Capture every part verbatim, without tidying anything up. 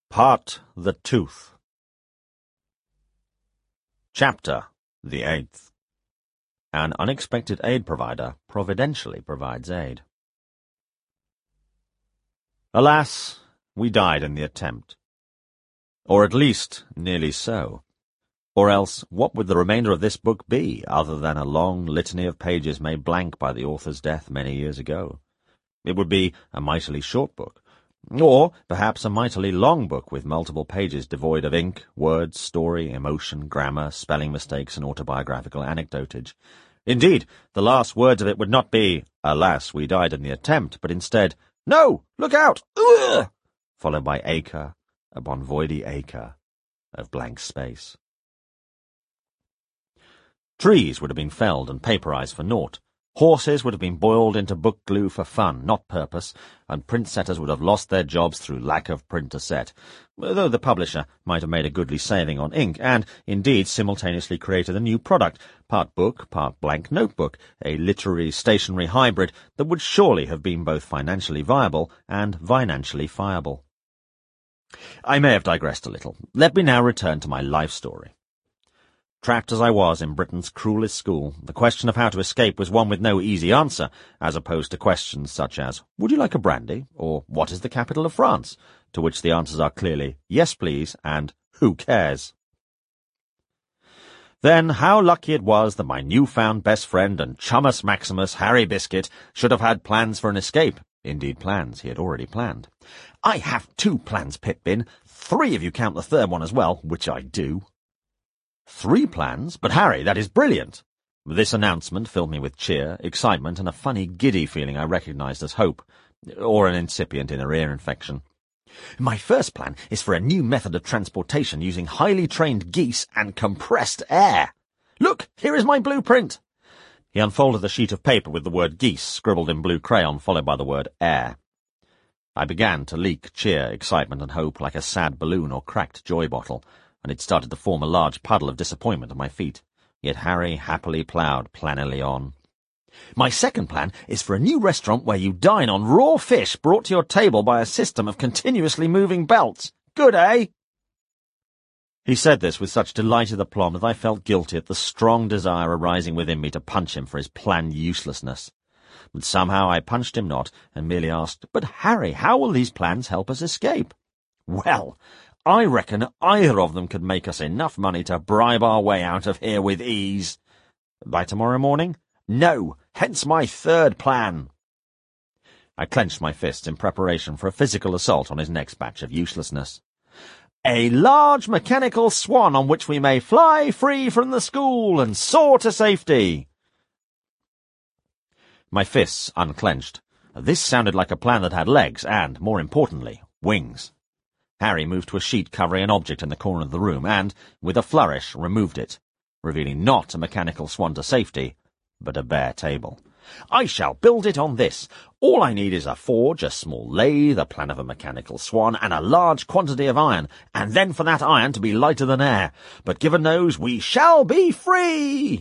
Part the Tooth. Chapter the Eighth. An unexpected aid provider providentially provides aid. Alas, we died in the attempt. Or at least, nearly so. Or else, what would the remainder of this book be, other than a long litany of pages made blank by the author's death many years ago? It would be a mightily short book. Or, perhaps, a mightily long book with multiple pages devoid of ink, words, story, emotion, grammar, spelling mistakes, and autobiographical anecdotage. Indeed, the last words of it would not be, "Alas, we died in the attempt," but instead, "No! Look out! Ugh!" followed by acre upon voidy acre of blank space. Trees would have been felled and paperized for naught. Horses would have been boiled into book glue for fun, not purpose, and print setters would have lost their jobs through lack of print to set, though the publisher might have made a goodly saving on ink, and, indeed, simultaneously created a new product, part book, part blank notebook, a literary stationery hybrid that would surely have been both financially viable and financially fiable. I may have digressed a little. Let me now return to my life story. Trapped as I was in Britain's cruelest school, the question of how to escape was one with no easy answer, as opposed to questions such as, "Would you like a brandy?" or "What is the capital of France?" to which the answers are clearly, "Yes, please," and "Who cares?" Then how lucky it was that my new-found best friend and chummus maximus, Harry Biscuit, should have had plans for an escape. Indeed, plans he had already planned. "I have two plans, Pip-Bin. Three if you count the third one as well, which I do." Three plans? But, Harry, that is brilliant! This announcement filled me with cheer, excitement, and a funny, giddy feeling I recognized as hope, or an incipient inner ear infection. "My first plan is for a new method of transportation using highly trained geese and compressed air. Look, here is my blueprint!" He unfolded the sheet of paper with the word geese scribbled in blue crayon, followed by the word air. I began to leak cheer, excitement, and hope like a sad balloon or cracked joy bottle, and it started to form a large puddle of disappointment at my feet. Yet Harry happily ploughed plannily on. "My second plan is for a new restaurant where you dine on raw fish brought to your table by a system of continuously moving belts. Good, eh?" He said this with such delighted aplomb that I felt guilty at the strong desire arising within me to punch him for his planned uselessness. But somehow I punched him not, and merely asked, "But, Harry, how will these plans help us escape?" "Well, I reckon either of them could make us enough money to bribe our way out of here with ease." "By tomorrow morning?" "No, hence my third plan." I clenched my fists in preparation for a physical assault on his next batch of uselessness. "A large mechanical swan on which we may fly free from the school and soar to safety." My fists unclenched. This sounded like a plan that had legs and, more importantly, wings. Harry moved to a sheet covering an object in the corner of the room and, with a flourish, removed it, revealing not a mechanical swan to safety, but a bare table. "I shall build it on this. All I need is a forge, a small lathe, a plan of a mechanical swan, and a large quantity of iron, and then for that iron to be lighter than air. But given those, we shall be free!"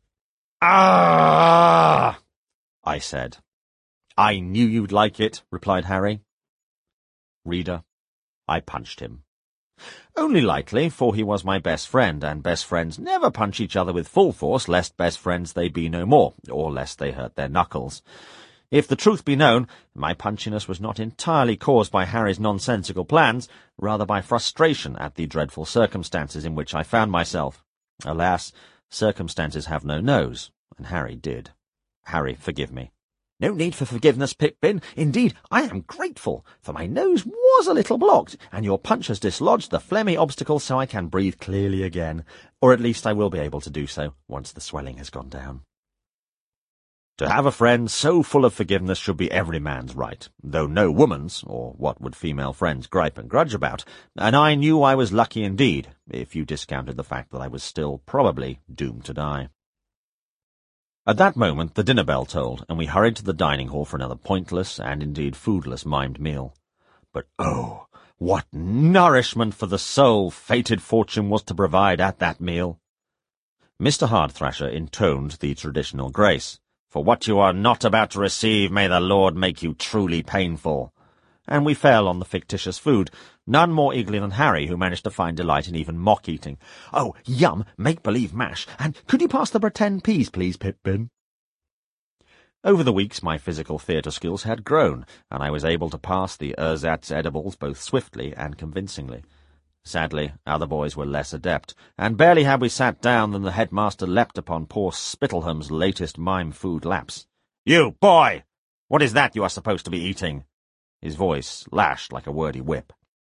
"Ah!" I said. "I knew you'd like it," replied Harry. Reader, I punched him. Only lightly, for he was my best friend, and best friends never punch each other with full force, lest best friends they be no more, or lest they hurt their knuckles. If the truth be known, my punchiness was not entirely caused by Harry's nonsensical plans, rather by frustration at the dreadful circumstances in which I found myself. Alas, circumstances have no nose, and Harry did. Harry, forgive me. "No need for forgiveness, Pip-Bin. Indeed, I am grateful, for my nose was a little blocked, and your punch has dislodged the phlegmy obstacle so I can breathe clearly again. Or at least I will be able to do so, once the swelling has gone down." To have a friend so full of forgiveness should be every man's right, though no woman's, or what would female friends gripe and grudge about, and I knew I was lucky indeed, if you discounted the fact that I was still probably doomed to die. At that moment the dinner bell tolled, and we hurried to the dining hall for another pointless and indeed foodless mimed meal. But oh, what nourishment for the soul fated fortune was to provide at that meal! Mister Hardthrasher intoned the traditional grace, "For what you are not about to receive, may the Lord make you truly painful," and we fell on the fictitious food, None more eagerly than Harry, who managed to find delight in even mock-eating. "Oh, yum, make-believe mash, and could you pass the pretend peas, please, Pippin?" Over the weeks my physical theatre skills had grown, and I was able to pass the ersatz edibles both swiftly and convincingly. Sadly, other boys were less adept, and barely had we sat down than the headmaster leapt upon poor Spittleham's latest mime-food lapse. "You, boy! What is that you are supposed to be eating?" His voice lashed like a wordy whip.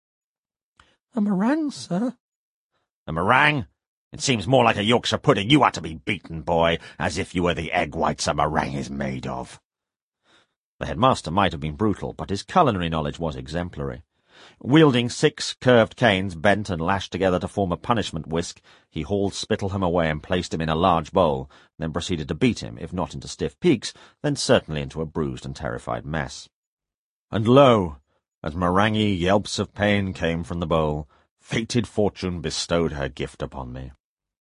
"A meringue, sir." "A meringue? It seems more like a Yorkshire pudding. You are to be beaten, boy, as if you were the egg whites a meringue is made of." The headmaster might have been brutal, but his culinary knowledge was exemplary. Wielding six curved canes bent and lashed together to form a punishment whisk, he hauled Spittleham away and placed him in a large bowl, then proceeded to beat him, if not into stiff peaks, then certainly into a bruised and terrified mess. And lo! as meringue yelps of pain came from the bowl, fated fortune bestowed her gift upon me.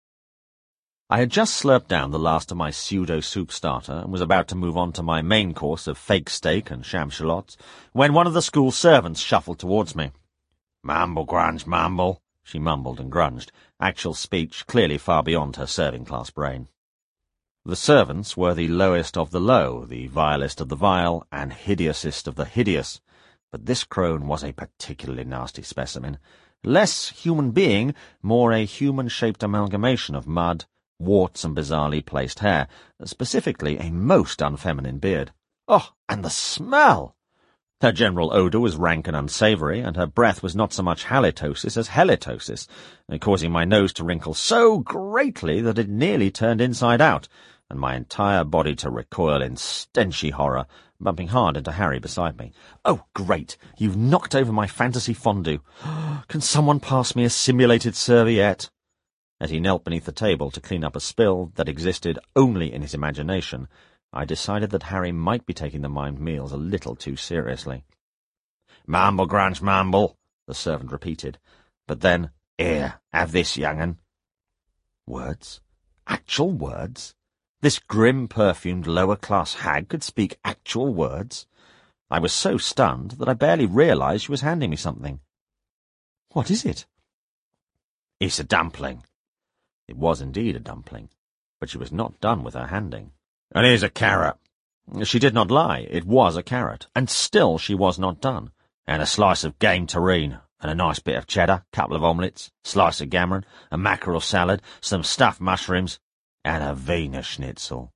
I had just slurped down the last of my pseudo-soup starter and was about to move on to my main course of fake steak and sham shallots, when one of the school servants shuffled towards me. "Mamble, grunge, mamble," she mumbled and grunged, actual speech clearly far beyond her serving-class brain. The servants were the lowest of the low, the vilest of the vile, and hideousest of the hideous, but this crone was a particularly nasty specimen. Less human being, more a human-shaped amalgamation of mud, warts and bizarrely placed hair, specifically a most unfeminine beard. Oh, and the smell! Her general odour was rank and unsavoury, and her breath was not so much halitosis as helitosis, causing my nose to wrinkle so greatly that it nearly turned inside out, and my entire body to recoil in stenchy horror, bumping hard into Harry beside me. "Oh, great! You've knocked over my fantasy fondue. Can someone pass me a simulated serviette?" As he knelt beneath the table to clean up a spill that existed only in his imagination, I decided that Harry might be taking the mimed meals a little too seriously. "Mamble, grunge, mamble," the servant repeated. But then, "Here, have this, young'un." Words? Actual words? This grim, perfumed, lower-class hag could speak actual words? I was so stunned that I barely realized she was handing me something. "What is it?" "It's a dumpling." It was indeed a dumpling, but she was not done with her handing. "And here's a carrot." She did not lie, it was a carrot, and still she was not done. "And a slice of game terrine, and a nice bit of cheddar, couple of omelettes, slice of gammon, a mackerel salad, some stuffed mushrooms, and a Wiener Schnitzel."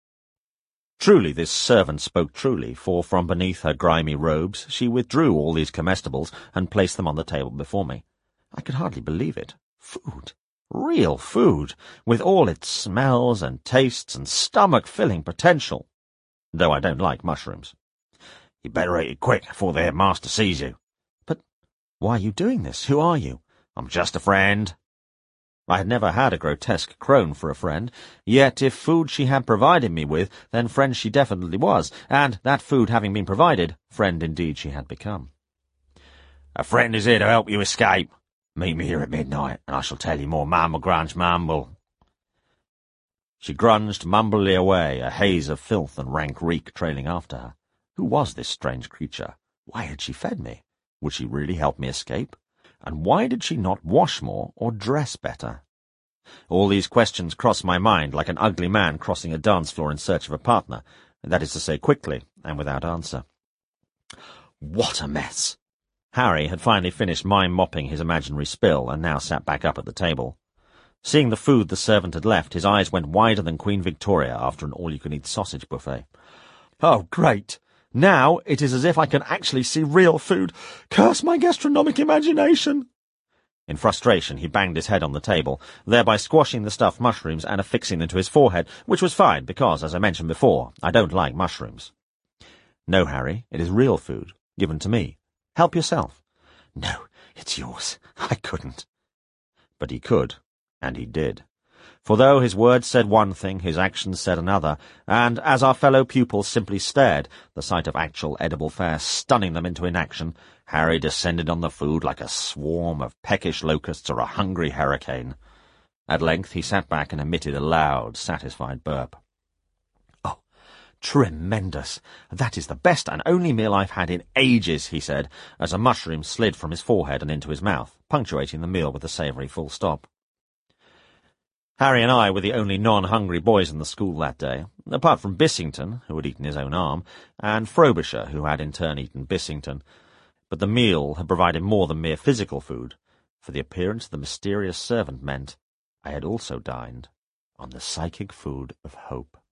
Truly this servant spoke truly, for from beneath her grimy robes she withdrew all these comestibles and placed them on the table before me. I could hardly believe it. Food. Real food, with all its smells and tastes and stomach-filling potential, though I don't like mushrooms. "You better eat it quick, before the headmaster sees you." "But why are you doing this? Who are you?" "I'm just a friend." I had never had a grotesque crone for a friend, yet if food she had provided me with, then friend she definitely was, and, that food having been provided, friend indeed she had become. "A friend is here to help you escape. Meet me here at midnight, and I shall tell you more mamble, grunge, mamble." She grunged mumbly away, a haze of filth and rank reek trailing after her. Who was this strange creature? Why had she fed me? Would she really help me escape? And why did she not wash more or dress better? All these questions crossed my mind like an ugly man crossing a dance floor in search of a partner, that is to say quickly and without answer. What a mess! Harry had finally finished mime-mopping his imaginary spill and now sat back up at the table. Seeing the food the servant had left, his eyes went wider than Queen Victoria after an all-you-can-eat sausage buffet. "Oh, great! Now it is as if I can actually see real food. Curse my gastronomic imagination!" In frustration, he banged his head on the table, thereby squashing the stuffed mushrooms and affixing them to his forehead, which was fine because, as I mentioned before, I don't like mushrooms. "No, Harry, it is real food, given to me. Help yourself." "No, it's yours. I couldn't." But he could, and he did. For though his words said one thing, his actions said another, and as our fellow pupils simply stared, the sight of actual edible fare stunning them into inaction, Harry descended on the food like a swarm of peckish locusts or a hungry hurricane. At length he sat back and emitted a loud, satisfied burp. "Oh, Tremendous! That is the best and only meal I've had in ages, he said, as a mushroom slid from his forehead and into his mouth, punctuating the meal with a savoury full stop. Harry and I were the only non-hungry boys in the school that day, apart from Bissington, who had eaten his own arm, and Frobisher, who had in turn eaten Bissington. But the meal had provided more than mere physical food, for the appearance of the mysterious servant meant I had also dined on the psychic food of hope.